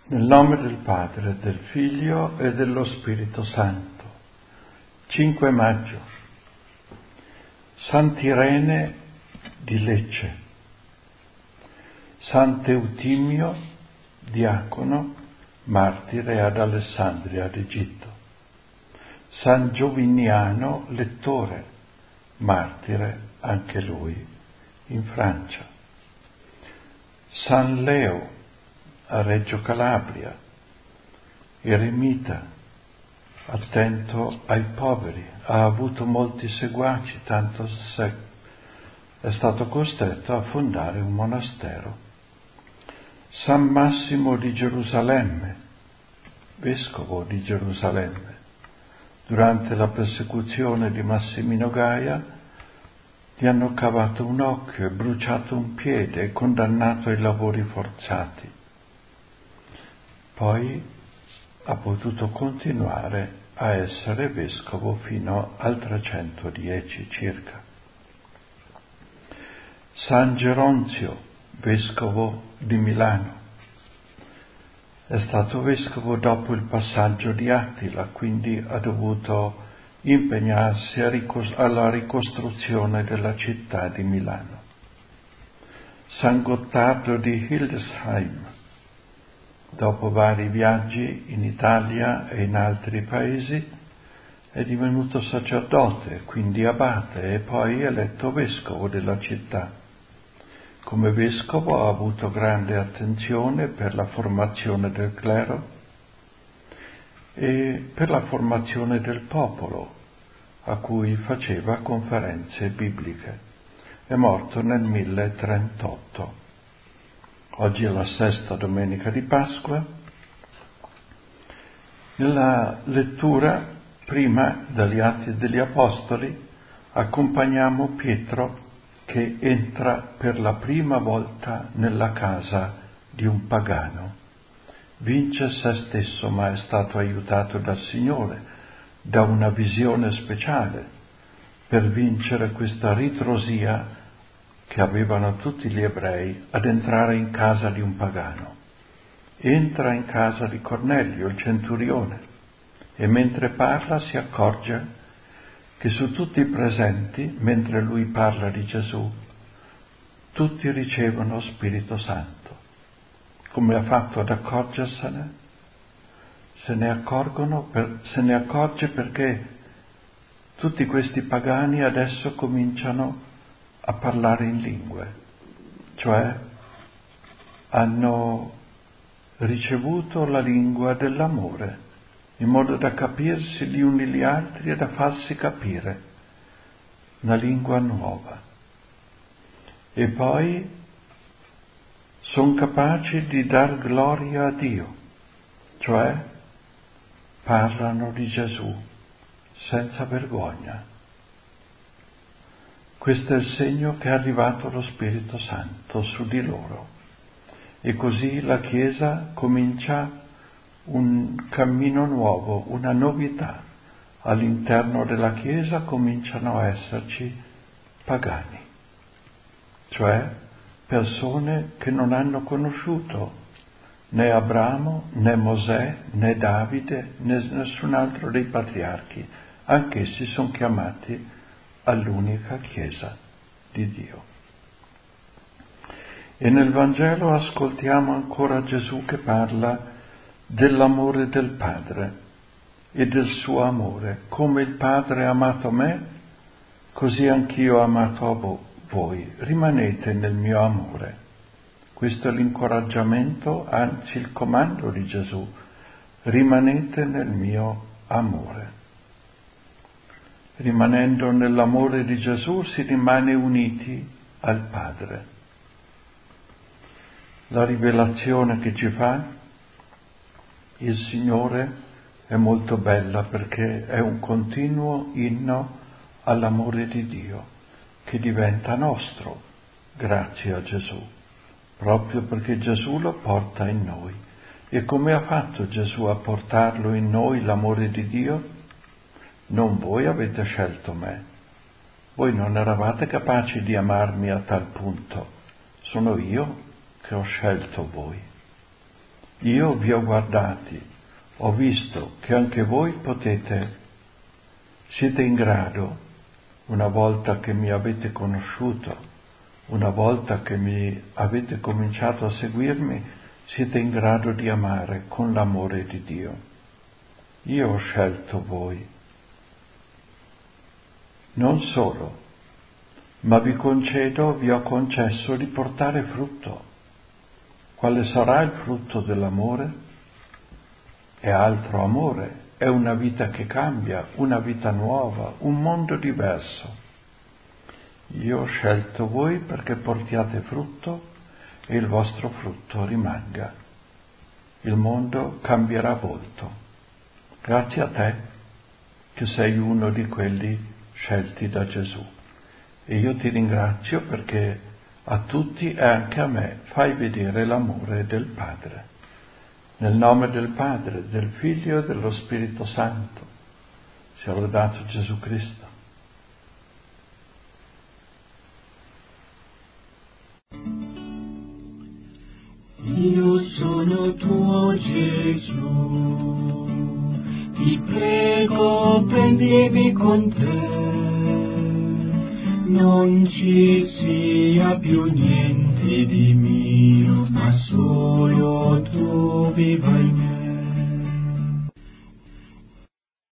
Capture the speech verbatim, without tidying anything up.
Nel nome del Padre, del Figlio e dello Spirito Santo. cinque maggio. Sant'Irene di Lecce. Sant'Eutimio, diacono, martire ad Alessandria d'Egitto. San Gioviniano, lettore, martire anche lui in Francia. San Leo a Reggio Calabria, eremita, attento ai poveri, ha avuto molti seguaci, tanto se è stato costretto a fondare un monastero. San Massimo di Gerusalemme, vescovo di Gerusalemme, durante la persecuzione di Massimino Gaia gli hanno cavato un occhio e bruciato un piede e condannato ai lavori forzati. Poi ha potuto continuare a essere vescovo fino al trecentodieci circa. San Geronzio, vescovo di Milano, è stato vescovo dopo il passaggio di Attila, quindi ha dovuto impegnarsi a ricos- alla ricostruzione della città di Milano. San Gottardo di Hildesheim, dopo vari viaggi in Italia e in altri paesi, è divenuto sacerdote, quindi abate, e poi eletto vescovo della città. Come vescovo ha avuto grande attenzione per la formazione del clero e per la formazione del popolo, a cui faceva conferenze bibliche. È morto nel mille trentotto. Oggi è la sesta domenica di Pasqua. Nella lettura prima dagli Atti degli Apostoli accompagniamo Pietro che entra per la prima volta nella casa di un pagano. Vince se stesso, ma è stato aiutato dal Signore, da una visione speciale, per vincere questa ritrosia che avevano tutti gli ebrei ad entrare in casa di un pagano. Entra in casa di Cornelio, il centurione, e mentre parla si accorge che su tutti i presenti, mentre lui parla di Gesù, tutti ricevono Spirito Santo. Come ha fatto ad accorgersene? Se ne accorgono, per, se ne accorge perché tutti questi pagani adesso cominciano a parlare in lingue, cioè hanno ricevuto la lingua dell'amore, in modo da capirsi gli uni gli altri e da farsi capire una lingua nuova. E poi sono capaci di dar gloria a Dio, cioè parlano di Gesù senza vergogna. Questo è il segno che è arrivato lo Spirito Santo su di loro. E così la Chiesa comincia un cammino nuovo, una novità. All'interno della Chiesa cominciano a esserci pagani, cioè persone che non hanno conosciuto né Abramo, né Mosè, né Davide, né nessun altro dei patriarchi. Anch'essi sono chiamati all'unica Chiesa di Dio. E nel Vangelo ascoltiamo ancora Gesù che parla dell'amore del Padre e del suo amore. Come il Padre ha amato me, così anch'io ho amato voi. Rimanete nel mio amore. Questo è l'incoraggiamento, anzi il comando di Gesù. Rimanete nel mio amore. Rimanendo nell'amore di Gesù si rimane uniti al Padre. La rivelazione che ci fa il Signore è molto bella perché è un continuo inno all'amore di Dio che diventa nostro grazie a Gesù, proprio perché Gesù lo porta in noi. E come ha fatto Gesù a portarlo in noi l'amore di Dio? Non voi avete scelto me, voi non eravate capaci di amarmi a tal punto, sono io che ho scelto voi. Io vi ho guardati, ho visto che anche voi potete, siete in grado, una volta che mi avete conosciuto, una volta che mi avete cominciato a seguirmi, siete in grado di amare con l'amore di Dio. Io ho scelto voi. Non solo, ma vi concedo, vi ho concesso di portare frutto. Quale sarà il frutto dell'amore? È altro amore, è una vita che cambia, una vita nuova, un mondo diverso. Io ho scelto voi perché portiate frutto e il vostro frutto rimanga. Il mondo cambierà volto. Grazie a te che sei uno di quelli scelti da Gesù. E io ti ringrazio perché a tutti e anche a me fai vedere l'amore del Padre. Nel nome del Padre, del Figlio e dello Spirito Santo, sia lodato Gesù Cristo. Io sono tuo Gesù, ti prego prendimi con te. Non ci sia più niente di mio, ma solo tu viva in me.